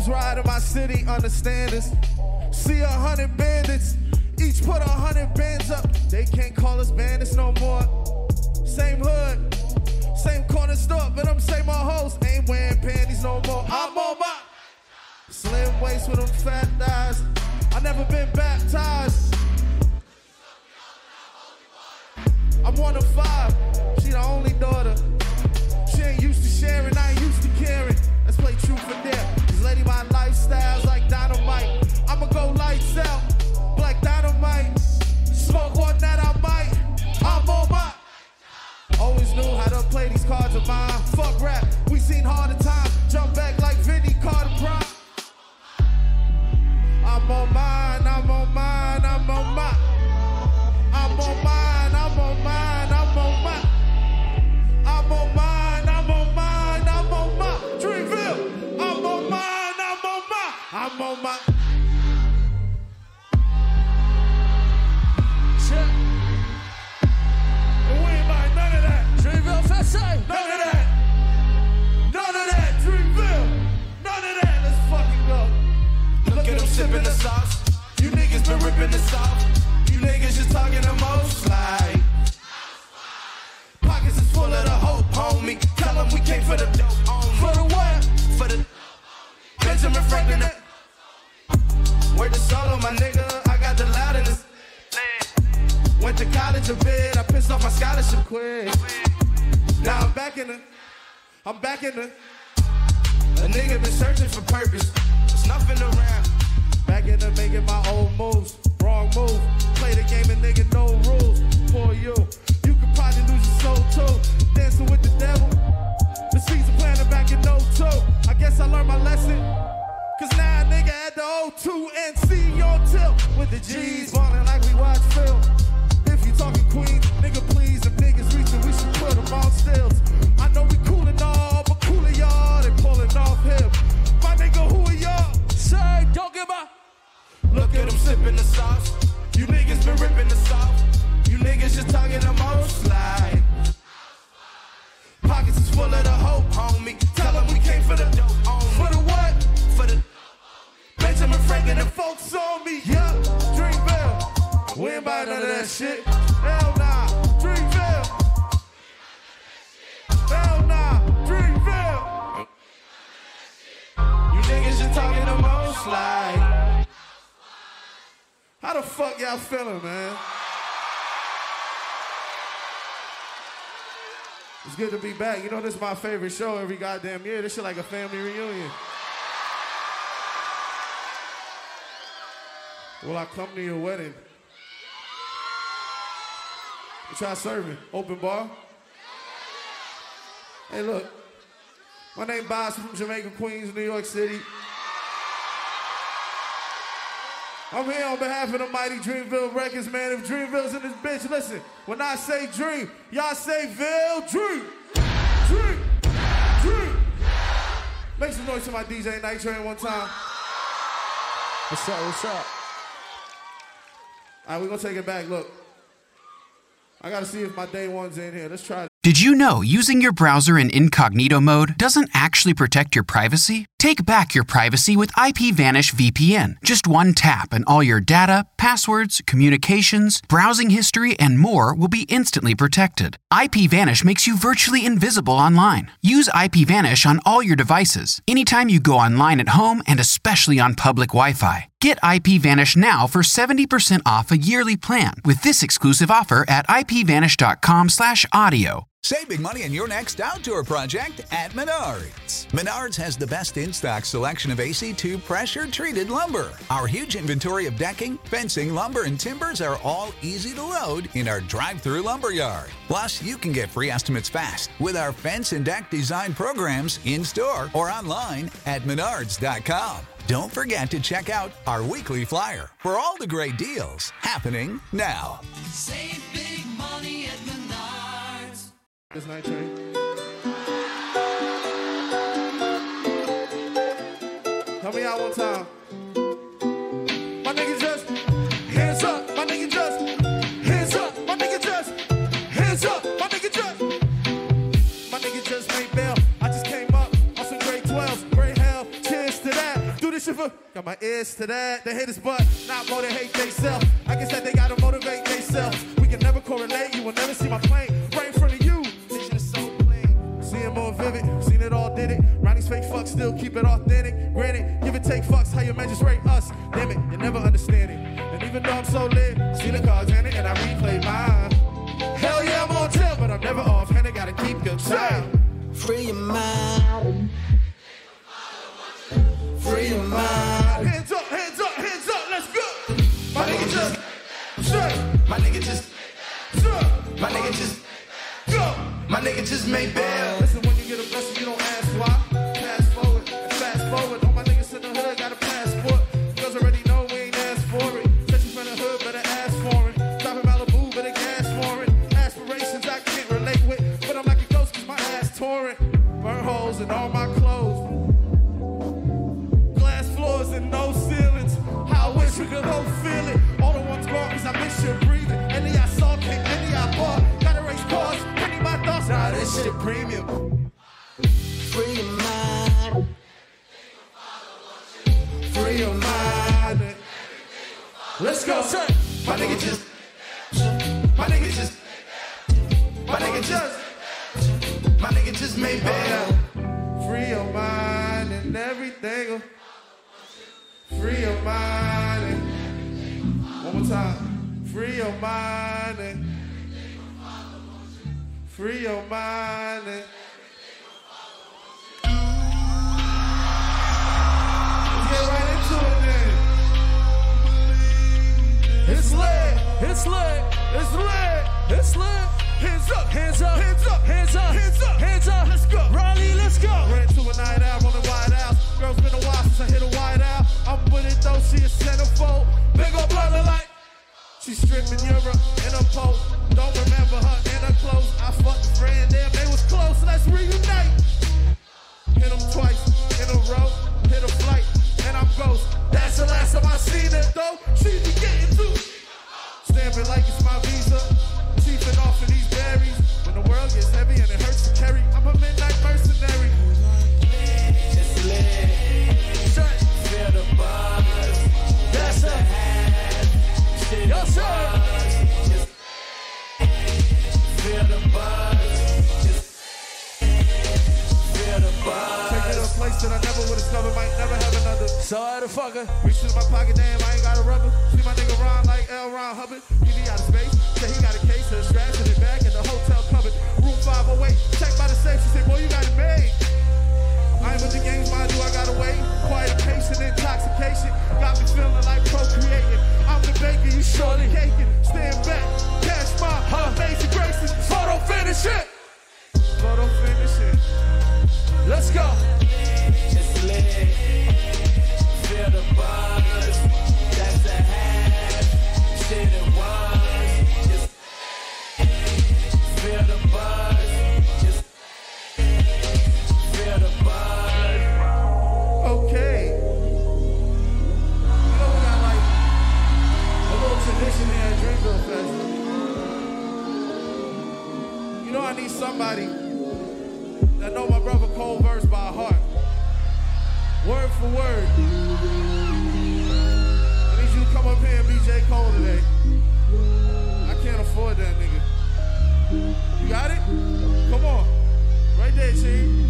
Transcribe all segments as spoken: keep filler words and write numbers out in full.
Niggas ride in my city, understand this. See a hundred bandits, each put a hundred bands up. They can't call us bandits no more. Same hood, same corner store, but them same old hoes ain't wearing panties no more. I'm on my slim waist with them fat thighs. I never been baptized. I'm one of five, she the only daughter. She ain't used to sharing, I ain't used to caring. Let's play truth or dare. This lady, my lifestyle's like dynamite. I'ma go lights out, black dynamite. Smoke one that I might. I'm on my. Always knew how to play these cards of mine. Fuck rap, we seen harder times. Jump back like Vinny Carter Prime. I'm on mine, I'm on mine, I'm on mine. I'm on mine, I'm on mine, I'm on mine. I'm on mine, I'm on mine, I'm on mine. Dreamville, I'm on mine, I'm on mine. I'm on mine. Check. And we ain't buying none of that. Dreamville Fest, none of that. None of that, Dreamville. None of that, let's fucking go. Look at them sipping the sauce. You niggas been ripping the sauce. You niggas just talking the most like. Pockets is full of the hope, homie. Tell them we came for the dope, homie. For the what? For the Benjamin Franklin. Word to solo, my nigga. I got the loudest. Went to college a bit. I pissed off my scholarship quick. Now I'm back in the. I'm back in the. A nigga been searching for purpose. There's nothing around. Back in the making my old moves. Wrong move. Play the game and nigga no rules. For you. You could probably lose your soul too. Dancing with the devil. The seeds are planted back in oh two. I guess I learned my lesson. Cause now a nigga at the oh two and C on tilt. With the G's ballin' like we watch film. If you talking Queens, nigga please. If niggas reaching, we should put them on stills. I know we coolin' all, but coolin' y'all. They pullin' off him. My nigga, who are y'all? Say, don't give a. Look at them sipping the sauce. You niggas been ripping the sauce. You niggas just talking the most like. Pockets is full of the hope, homie. Tell them we came for the dope, homie. For the what? For the Benjamin Franklin and folks on me. Yeah, Dreamville. We ain't buying none of that shit. Hell nah, Dreamville. Hell nah, Dreamville. You niggas just talking the most like. How the fuck y'all feeling, man? It's good to be back. You know, this is my favorite show every goddamn year. This shit like a family reunion. Will I come to your wedding? What y'all serving? Open bar? Hey, look. My name Boss from Jamaica, Queens, New York City. I'm here on behalf of the mighty Dreamville Records, man. If Dreamville's in this bitch, listen. When I say dream, y'all say Ville, dream. Dream. Dream. Make some noise to my D J Night Train one time. What's up, what's up? All right, we're gonna take it back. Look, I gotta see if my day one's in here. Let's try it. Did you know using your browser in incognito mode doesn't actually protect your privacy? Take back your privacy with IPVanish V P N. Just one tap and all your data, passwords, communications, browsing history, and more will be instantly protected. IPVanish makes you virtually invisible online. Use IPVanish on all your devices, anytime you go online at home and especially on public Wi-Fi. Get IPVanish now for seventy percent off a yearly plan with this exclusive offer at ipvanish.com slash audio. Save big money on your next outdoor project at Menards. Menards has the best in-stock selection of A C two pressure-treated lumber. Our huge inventory of decking, fencing, lumber, and timbers are all easy to load in our drive-through lumber yard. Plus, you can get free estimates fast with our fence and deck design programs in-store or online at menards dot com. Don't forget to check out our weekly flyer for all the great deals happening now. Save big money at Menards. This Night Train. Help me out one time. My nigga just hands up. My nigga just hands up. My nigga just hands up. My nigga just my nigga just made bail. I just came up on some grade twelves. Great hell, cheers to that. river, got my ears to that. The haters, but not more than hate they self. I guess that they gotta motivate they self. We can never correlate, you will never see my plane right in front of you. Vision is so plain, seeing more vivid, seen it all, did it. Round these fake fucks, still keep it authentic. Granted, give and take fucks, how your magistrate us. Damn it, you never understand it. And even though I'm so lit, see the cards handed and I replay mine. Hell yeah, I'm on tilt, but I'm never off handed, gotta keep your time. Free your mind. Free your mind. Hands up, hands up, hands up, let's go. My nigga just, sure. My nigga just, Sure. my nigga just, Go. my nigga just made bail. Listen, when you get a blessing, you don't ask why. Pass forward, and fast forward. All my niggas in the hood got a passport. Girls already know we ain't asked for it. Said you from the hood, better ask for it. Drop in Malibu, better gas for it. Aspirations I can't relate with, but I'm like a ghost cause my ass torrent. Burn holes in all my clothes. Glass floors and no ceilings. How I wish we could both feel it. All the ones gone cause I miss you breathing. Any I saw, can't any I bought. Gotta race cars, penny my thoughts. Nah, this shit premium. Free your mind. Free your mind. Let's go, sir. My nigga just, my nigga just, my nigga just, my nigga just made bail. Free your mind and everything. Free your mind and one more time. Free your mind and free your mind and let's get right into it then. It's lit, it's lit, it's lit, it's lit. Hands up, hands up, hands up, hands up, hands up, hands up. Let's go, Riley, let's go. Ran to a night out, rolling wide out. Girl's been a while since I hit a wide out. I'm with it though, she a centerfold. Big ol' brother like she stripping Europe in a pole. Don't remember her in her clothes. I fucked a friend, damn, they was close. Let's reunite. Hit them twice in a row, hit a flight, and I'm ghost. That's the last time I seen it though. She be getting through. Stamping like it's my visa. Chiefing off of these berries. When the world gets heavy and it hurts to carry, I'm a midnight mercenary. It's lit. Shut. Feel the buzz. That's a Shit Yo, sir. Just feel the buzz. Just feel the buzz. Take it to a place that I never would have discovered. Might never have another. So I had a fucker. Reach in my pocket, damn, I ain't got a rubber. See my nigga Ron like L. Ron Hubbard. P D out of space. Say he got a case of straps in it back in the hotel cupboard. Room five oh eight. Check by the safe. She said, boy, you got it made. I ain't with the games, mind do I gotta wait. Quiet pace and intoxication. Got me feeling like procreating. I'm the baker, you surely caking. Stand back, cash my amazing graces. Photo finish it. Photo finish it. Let's go. It's lit. Feel the buzz. That's a half. Shit it was. Just feel the buzz. Just feel the buzz. Okay. You know we got like a little tradition here at Dreamville Fest. You know I need somebody that know my brother Cole verse by heart. Word for word. I need you to come up here and be J. Cole today. I can't afford that nigga. You got it? Come on. Right there, Chief.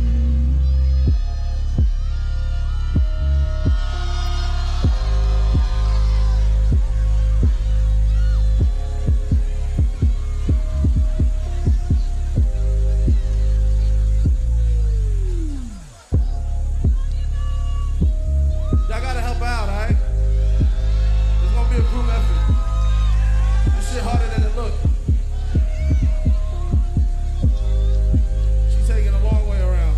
Y'all gotta help out, alright? It's gonna be a group effort. This shit harder than it looks. She's taking a long way around.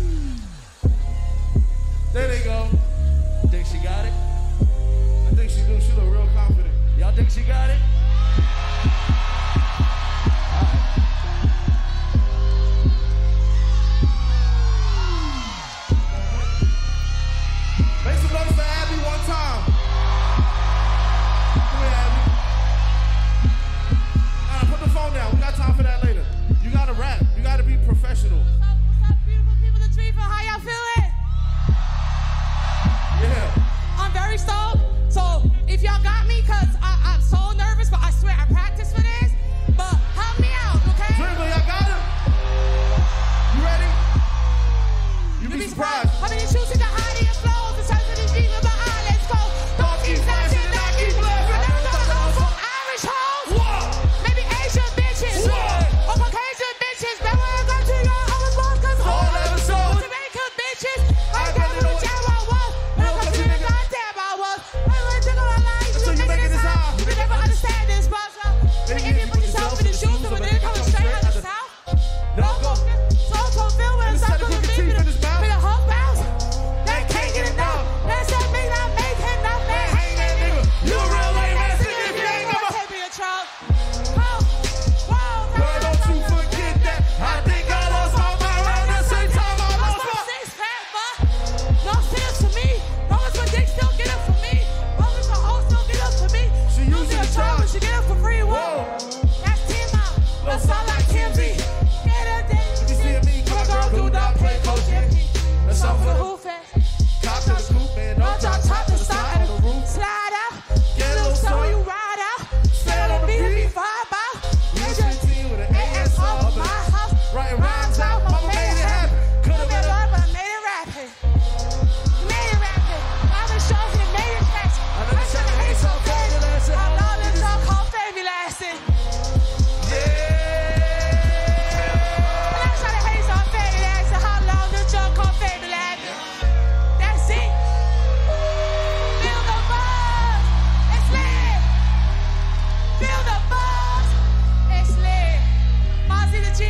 There they go. Think she got it? I think she do. She look real confident. Y'all think she got it? Make some noise for Abby one time. Come here, Abby. Nah, put the phone down. We got time for that later. You gotta rap. You gotta be professional. What's up, beautiful people of Dreamville? How y'all feeling? Yeah.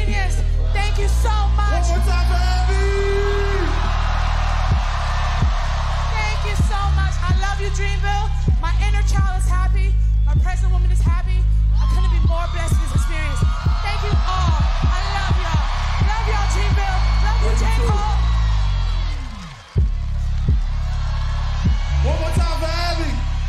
genius. Thank you so much. One more time for Abby. Thank you so much. I love you, Dreamville. My inner child is happy. My present woman is happy. I couldn't be more blessed with this experience. Thank you all. I love y'all. Love y'all, Dreamville. Love you, J. Cole. One more time for Abby.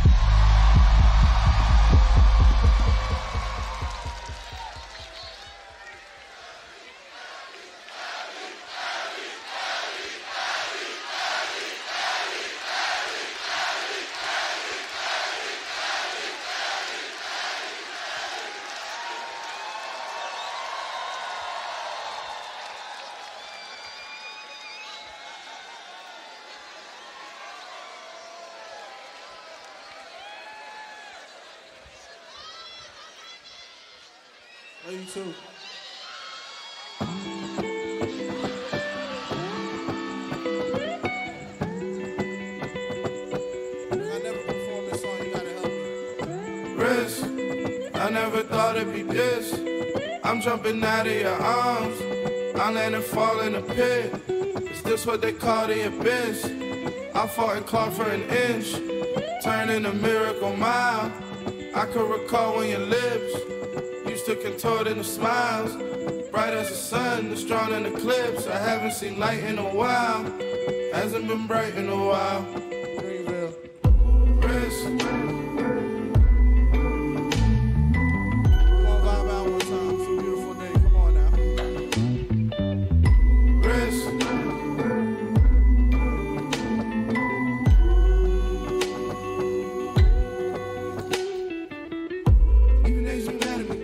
Love you too. I never performed this song, you gotta help me. Risk, I never thought it'd be this. I'm jumping out of your arms. I land and fall in a pit. Is this what they call the abyss? I fought and clawed for an inch, turning a miracle mile. I could recall when your lips used to contort into smiles, bright as the sun, that's drawn in eclipse. I haven't seen light in a while, hasn't been bright in a while. Greenville. Risk. Come on, vibe out one time. It's a beautiful day. Come on now. Risk. Even days you mad at me.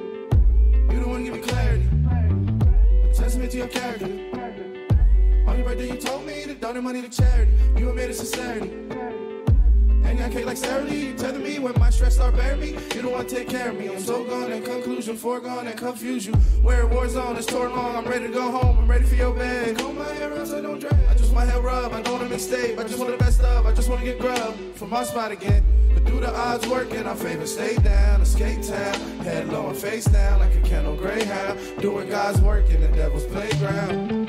To your character. On your birthday you told me to donate money to charity. You admit it sincerity. And I cake like Sarah Lee. You tether me when my stress start bearing me. You don't want to take care of me. I'm so gone in conclusion, foregone and confuse you. Where war zone is torn long. I'm ready to go home. I'm ready for your bed. Comb my hair out so I don't drag. I just want my hair rub. I don't want to mistake. I just want the best of. I just want to get grub from my spot again. But do the odds work in our favor? Stay down, escape town. Head low and face down like a Kendall Greyhound. Doing God's work in the devil's playground.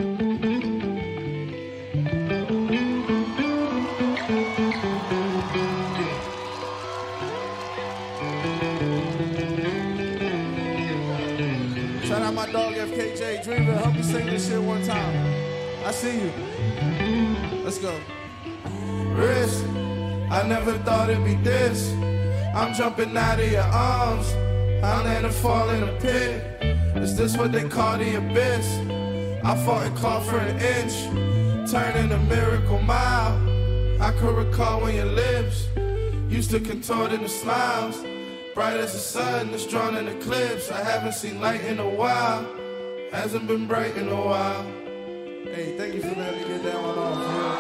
Shout out my dog F K J. Dreamville, help me sing this shit one time. I see you. Let's go. Risk. I never thought it'd be this. I'm jumping out of your arms. I land and fall in a pit. Is this what they call the abyss? I fought and clawed for an inch, turning a miracle mile. I could recall when your lips used to contort into smiles, bright as the sun that's drawn in eclipse. I haven't seen light in a while, hasn't been bright in a while. Hey, thank you for letting me get that one off here.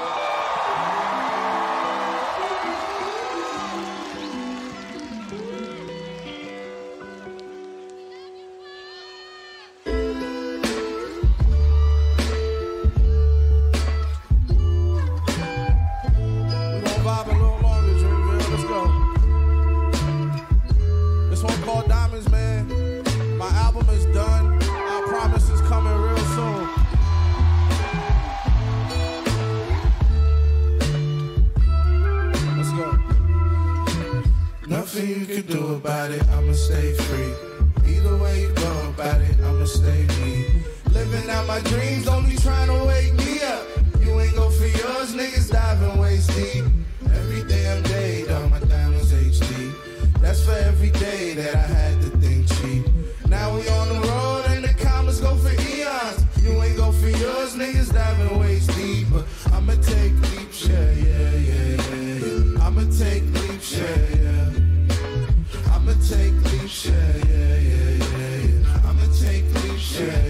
Nothing you can do about it, I'ma stay free. Either way you go about it, I'ma stay me. Living out my dreams, don't be trying to wake me up. You ain't go for yours, niggas diving waist deep. Every damn day, dog, my diamonds H D. That's for every day that I had to think cheap. Now we on the road and the commas go for eons. You ain't go for yours, niggas diving waist deep. But I'ma take leaps, yeah, yeah, yeah, yeah, yeah. I'ma take leaps, yeah, yeah. I'ma take leaps, yeah, yeah, yeah, yeah, yeah. I'ma take leaps, yeah,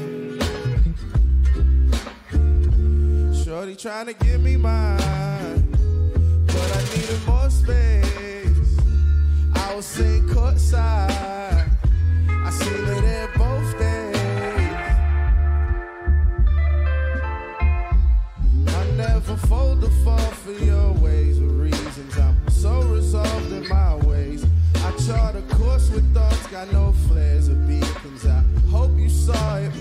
yeah. Shorty trying to give me mine, but I needed more space. I was sitting courtside, I seen her there both days. I never fold the fall for your ways or reasons. I'm so resolved in my ways. I chart a course with thoughts, got no flares or beacons. I hope you saw it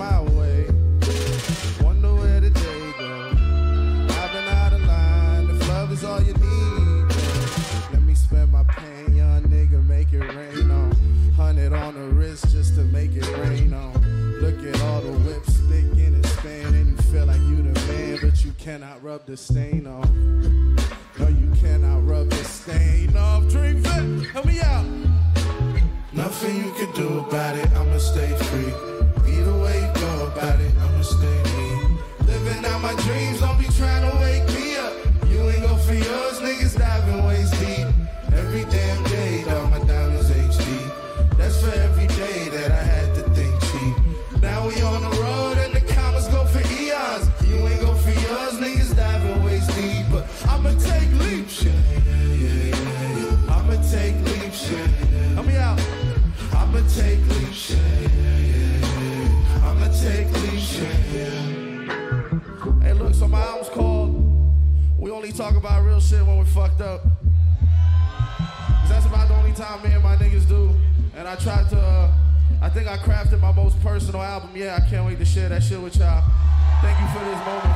cannot rub the stain off. No, you cannot rub the stain off. Dreamville, help me out. Nothing you can do about it, I'ma stay free. Either way you go about it, I'ma stay me. Living out my dreams, don't be trying to wake me up. You ain't go for yours, niggas diving waist deep. Every damn day, dog, my diamonds H D. That's for every day that I had to think cheap. Now we on the road and the commas go for eons. You ain't go for yours, niggas diving waist deep. But I'ma take leaps, yeah, yeah, yeah, yeah. I'ma take leaps, yeah. Help me out. I'ma take leaps, yeah, yeah, yeah. I'ma take leaps, yeah, yeah. Hey, look, so my album's called We Only Talk About Real Shit When We're Fucked Up. Cause that's about the only time me and my niggas do. And I tried to, uh, I think I crafted my most personal album. Yeah, I can't wait to share that shit with y'all. Thank you for this moment,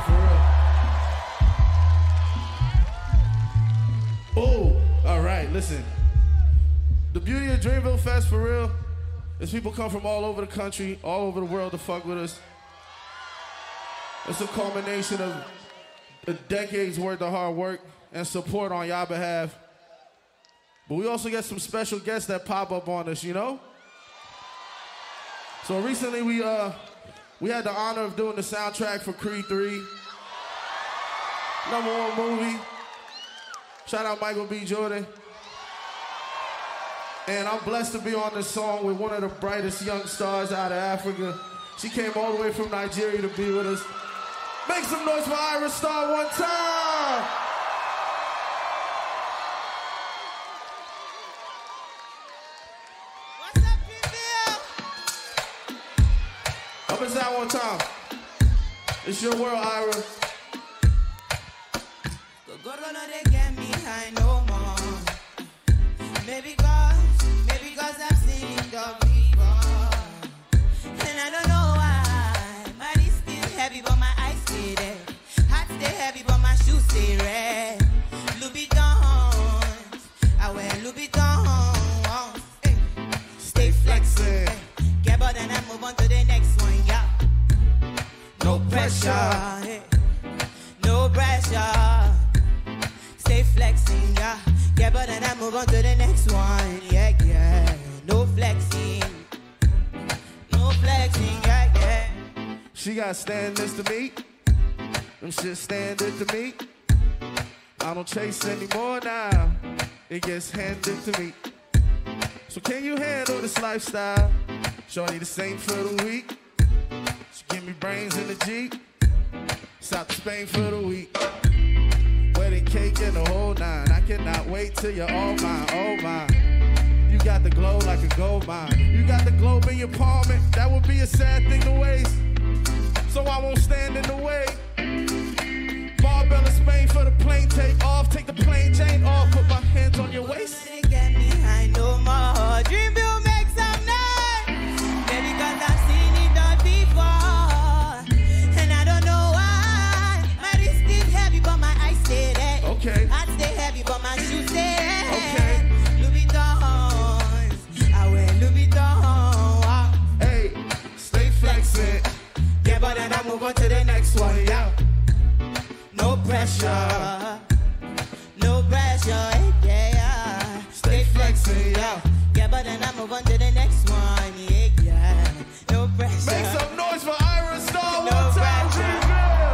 for real. Oh, all right, listen. The beauty of Dreamville Fest, for real, is people come from all over the country, all over the world to fuck with us. It's a culmination of a decade's worth of hard work and support on y'all behalf. But we also get some special guests that pop up on us, you know? So recently we uh we had the honor of doing the soundtrack for Creed three. Number one movie. Shout out Michael B. Jordan. And I'm blessed to be on this song with one of the brightest young stars out of Africa. She came all the way from Nigeria to be with us. Make some noise for Ira Star one time! What's up, Dreamville? Up and down one time. It's your world, Ira. The girl no they get me high no more. Maybe cause, maybe cause I've seen it all before. And I don't know why. My wrist is heavy but my eyes stay there. Heart stay heavy but my shoes stay red. Louis Vuitton, I wear Louis Vuitton. Hey. Stay flexing. Hey. Get bored and I move on to the next one, yeah. No pressure, hey. No pressure. Stay flexing, yeah. Yeah, but then I move on to the next one, yeah, yeah. No flexing, no flexing, yeah, yeah. She got standards to meet. Them shit standard to me. I don't chase anymore now. It gets handed to me. So can you handle this lifestyle? Shorty the same for the week. She give me brains in the Jeep. South to Spain for the week. Wedding cake and the whole nine. I cannot wait till you're all mine, oh mine. You got the glow like a gold mine. You got the globe in your palm, and that would be a sad thing to waste. So I won't stand in the way. Barbell in Spain for the plane take off. Take the plane chain off. Put my hands on your waist. They get me high no more. Dreamville make some noise. Maybe cause I've seen it all before. And I don't know why. My wrist is heavy but my eyes stay there. Okay. I stay heavy but my shoes stay there. Okay. Louis Vuitton, I wear Louis Vuitton. Hey, stay flexing. Yeah, but then I move on to the next one, yeah. No pressure, no pressure, yeah, yeah. Stay flexing, yeah. Yeah, but then I move on to the next one, yeah, yeah. No pressure. Make some noise for Ira Star No one time, pressure.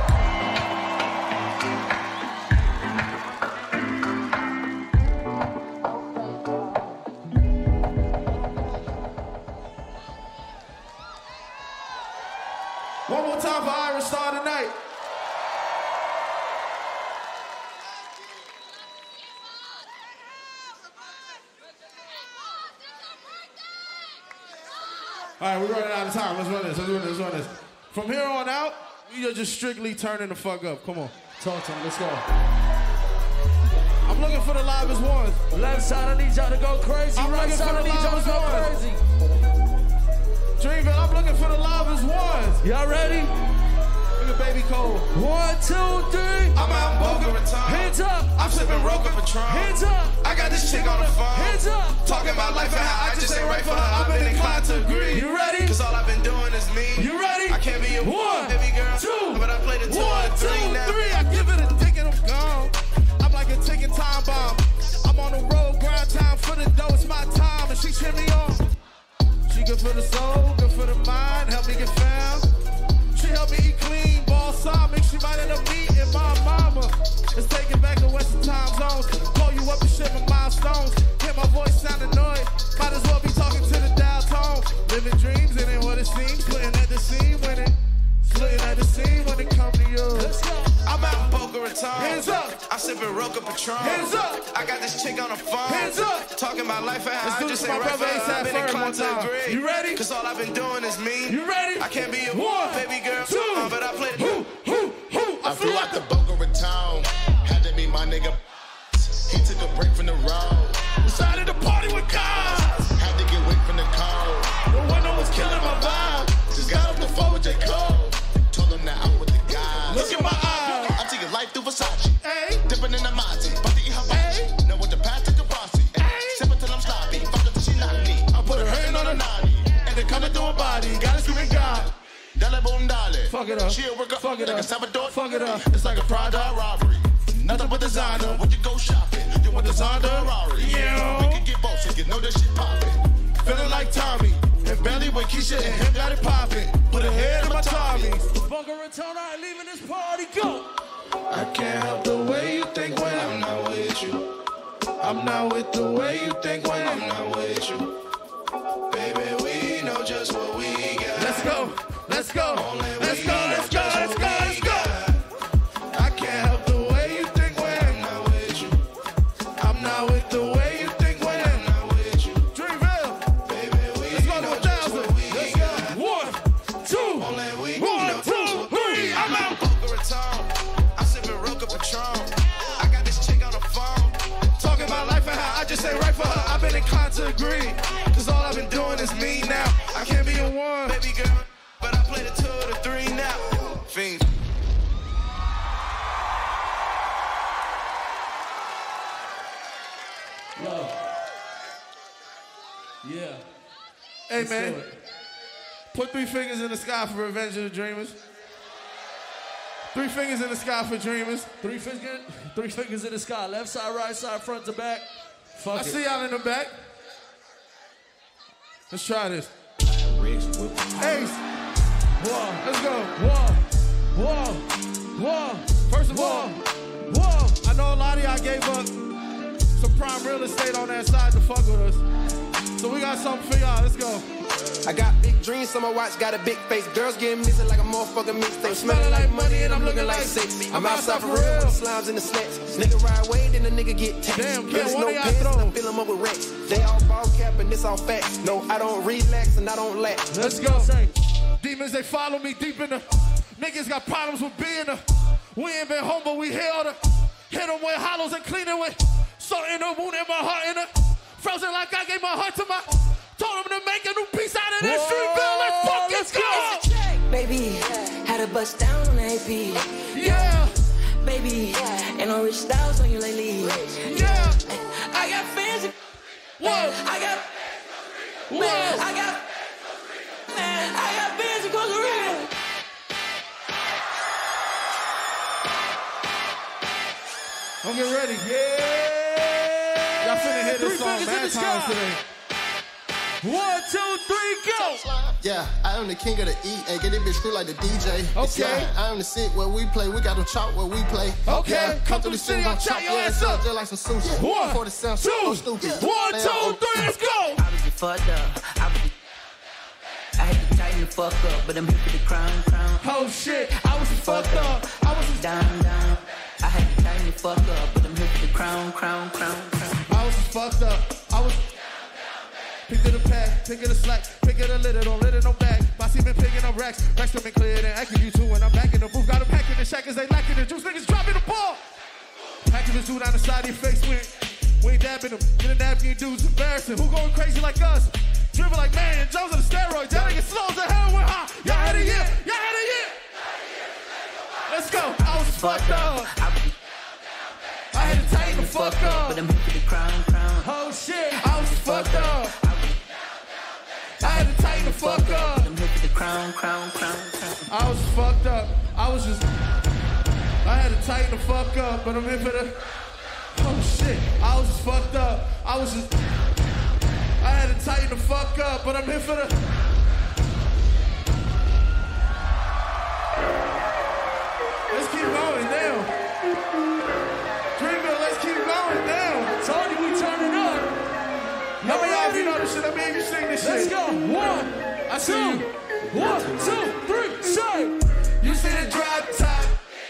One more time for Ira Star tonight. All right, we're running out of time. Let's run this. Let's run this. Let's run this. From here on out, we are just strictly turning the fuck up. Come on. Talk to him. Let's go. I'm looking for the livest ones. Left side, I need y'all to go crazy. I'm Right looking side, for I the need y'all to go livest crazy. Dreamville, I'm looking for the livest ones. Y'all ready? Look at Baby Cole. One, two, three. I'm out in Boca Raton. Hands up. I'm sipping Roca Patron. Hands up. I got this chick on the phone. Hands up. Talking about life and how I just ain't right for her. I've been inclined to agree. You ready? Cause all I've been doing is me. You ready? I can't be a One, baby girl. two, But I played the two one, and three two, now. three. I cheer me on. She good for the soul, good for the mind, help me get found. She help me eat clean, balsamic. She might end up meeting my mama. Let's take it back to Western time zones. Call you up and shit my milestones. Hear my voice sound annoyed. Might as well be talking to the dial tone. Living dreams, it ain't what it seems. Splitting at the seam when it, splitting at the seam when it come to you. I'm out in Boca Raton. Hands up. I'm sipping Roca Patron. Hands up. I got this chick on the phone. Hands up. Talking about life and how Let's I do just this ain't for my right for brother her. I've been A$AP inclined Ferg to one time. agree. You ready? Cause all I've been doing is me. You ready? I can't be a One, baby girl. two, uh, but I play the who, who, who? I flew out the Boca Raton. Had to be my nigga. He took a break from the road. Decided to party with guys. Had to get away from the cold. The window was killing my vibe. Just got off the phone with J. Cole. Told him that I'm with the guys. Look at my eyes. I'm taking life through Versace. Hey. Dipping in the Monty. About to eat hibachi. Hey. Know what the path to Kabasi. Sipping till I'm sloppy. Fuck it till she knock me. I put her hand on her naughty. And they coming through her body. Got it screaming God. Dale boom dale. Fuck it up. She a worker. Fuck it like up. a Salvador. Fuck it up. It's like a Prada robbery. Nothing but designer. When you go shopping, you want designer Ferrari. Yeah. We can get both, so you know that shit poppin'. Feeling like Tommy. And belly with Keisha and him got it poppin'. Put a head in my Tommy. Boca Raton, I ain't leaving this party, go! I can't help the way you think when I'm not with you. I'm not with the way you think when I'm not with you. Baby, we know just what we got. Let's go. Let's go. Let's go. Let's go. Let's go. Let's go. I can't help the way you think when I'm not with you. I'm not with the way you think when I'm not with you. Dreamville. Baby, we Let's go to know a just thousand. what we Let's got. go. One, two, Only we one, know two, just what three. we I'm got. out. Boca Raton. I'm sipping Roca Patron. I got this chick on the phone. Talking about life and how I just ain't right for her. I've been inclined to agree. Cause all I've been doing is me now. I can't be a one. Baby girl, but I play the two or the three now. Fiends. Yo. Yeah. Hey Let's man, do it. put three fingers in the sky for Revenge of the Dreamers. Three fingers in the sky for Dreamers. Three fingers, three fingers in the sky. Left side, right side, front to back. Fuck I it. see y'all in the back. Let's try this. Ace. Whoa, Let's go. whoa, whoa, whoa. First of all, Whoa. I know a lot of y'all gave up some prime real estate on that side to fuck with us. So we got something for y'all. Let's go. I got big dreams, so my watch got a big face. Girls getting missing like a motherfucking mixtape. I'm smelling like money and I'm looking like sex. I'm I'm outside for outside real, for with the slimes and the snacks. Nigga ride away, then the nigga get taxed. Damn, kid, There's one no of y'all pants, throw. and I fill 'em up with racks. They all ball cap and this all facts. No, I don't relax and I don't lack. Let's go. Demons, they follow me deep in the. Niggas got problems with being a. We ain't been home, but we held her. Hit them with hollows and clean it with. Salt in the wound and my heart in her. Frozen like I gave my heart to my. Told them to make a new piece out of this street bill. Let's fucking go. Baby, had a bust down on A P. Yeah. Baby, ain't no rich styles on you lately. Yeah. I got fans. Whoa. I got. Whoa. Man, I got. Man, I got fans in Costa Rica. I'm getting ready. Yeah. Y'all finna hit this Three song fingers in mad the times sky. today. One, two, three, go! Yeah, I am the king of the E, and get it bitch screw like the D J. Okay. Yeah, I am the sit where we play. We got them chalk where we play. Okay. Yeah, come through the city, gon' chop your ass up just like some sushi. One, Before the sound two, so stupid. one, They two, all- three, let's go. I was just fucked up. I was just, I had to tighten the fuck up, but I'm here for the crown, crown. Oh shit, I was fucked up. I was Down, down. I had to tighten the fuck up, but I'm here for the crown, crown, crown, crown. I was fucked up. I was. Pick it the pack, pick it the slack, pick it the litter, don't let it no back. Bossy been picking up racks, racks coming clear, then acting you too when I'm back in the booth. Got them hacking the shackers, they lacking the juice, niggas dropping the ball. Hacking the dude down the side of your face when we ain't dabbing them. Get a napkin, dudes embarrassing. Who going crazy like us? Dribble like Marion Jones on the steroids. Y'all niggas slow as the heroin high. Y'all had a year, y'all had a year. Let's go. I was fucked up. I had to tighten the fuck up. But I'm here for the crown, crown. Oh shit, I was fucked up. I had to tighten the fuck up. But I'm here for the crown, crown, crown, crown. I was fucked up. I was just. I had to tighten the fuck up, but I'm in for the. Oh shit, I was just fucked up. I was just. I had to tighten the fuck up, but I'm here for the... Let's keep going down. Dreamville, let's keep going down. I told you we turning up. How many of you know this shit? I mean, you sing this Let's shit. go. One, I see you. One, two, three, say. You see the drop top.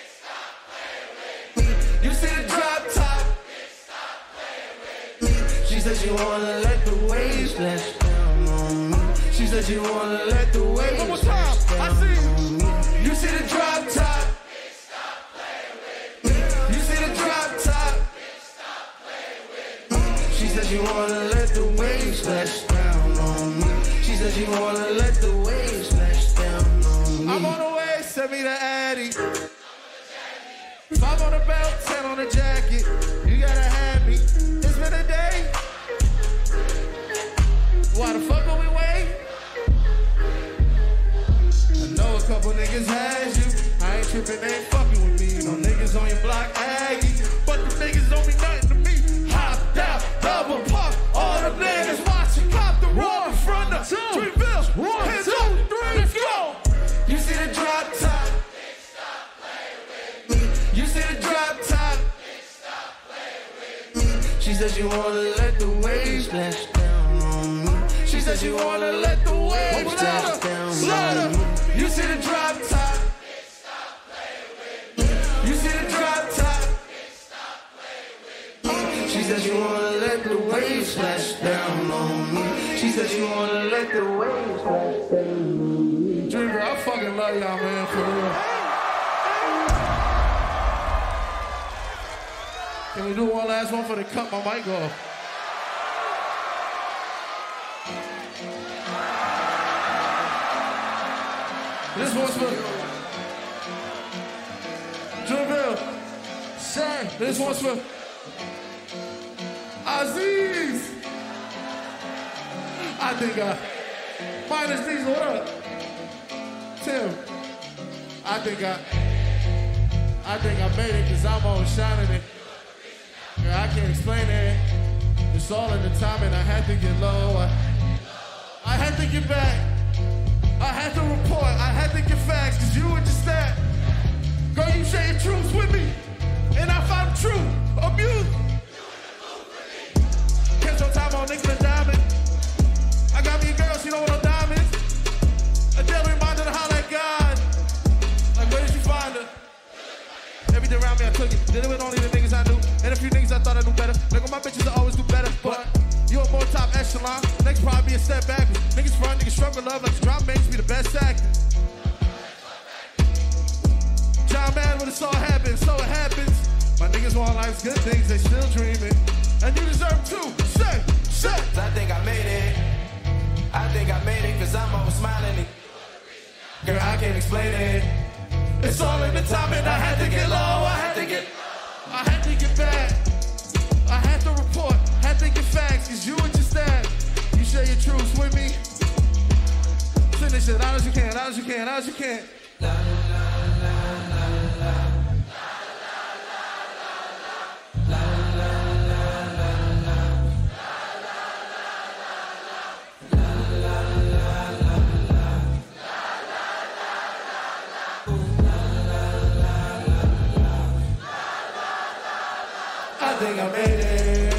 You see the drop top. She said she wanna let the waves splash down on me. She said she wanna let the waves One more time. splash I see down on me. you. You see the drop top. You see the drop top. She said she wanna let the waves splash down on me. She said she wanna let the waves splash down on me. I'm on the way, send me the Addy. Five on the belt, ten on the jacket. You gotta have me. It's been a day. Why the fuck are we wait? I know a couple niggas has you. I ain't tripping, they ain't fucking with me. No niggas on your block, Aggie. But the niggas don't mean nothing to me. Hop down, double park. All the niggas watching. Cop the road in front of Dreamville. One, Hands two, up, three, let's go. You see the drop top. You see the drop top. She said she wanna let the waves splash down on me. She said she wanna let the waves splash down down louder. on me. You see the drop top. You see the drop top. She said she wanna let the waves splash down on me. She said she wanna let the waves splash down on me. Dreamer, I fucking love y'all, man, for real. Can we do one last one for the cut my mic off? This one's for Dreamville. Sir, this one's for Aziz. I think I minus these. What up, Tim? I think I I think I made it because I'm always shining it. Yeah, I can't explain it. It's all in the timing. I had to get low. I, I had to get back. I had to report. I had to get facts because you were just that. Girl, you share your truths with me. And I found the truth. Abuse. Catch your time on niggas and diamond. I got me a girl, she know what I'm diamonds. A daily reminder to holler at God. Like, where did you find her? Everything around me, I took it. Did it with only the niggas I knew. And a few niggas I thought I knew better. Like, my bitches I always do better. But you're more top echelon. Next probably be a step back. Niggas front, niggas struggle love. Like, drop makes me the best actor. John mad when it's all happens, so it happens. My niggas want life's good things, they still dreaming. And you deserve too. Say, say. I think I made it. I think I made it cause I'm always smiling. Girl, I can't explain it. It's all in the time and I had to get low. I had to get, I had to get back. I had to report, had to get facts, cause you were just that. You share your truths with me. Finish it out as you can, out as you can, out as you can. I think I made it.